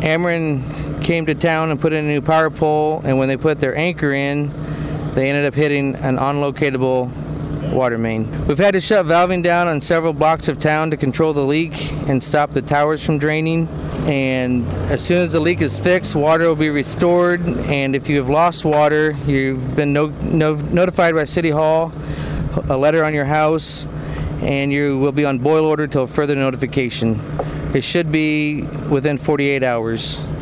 Ameren came to town and put in a new power pole, and when they put their anchor in, they ended up hitting an unlocatable water main. We've had to shut valving down on several blocks of town to control the leak and stop the towers from draining. And as soon as the leak is fixed, water will be restored. And if you have lost water, you've been notified by City Hall, a letter on your house, and you will be on boil order till further notification. It should be within 48 hours.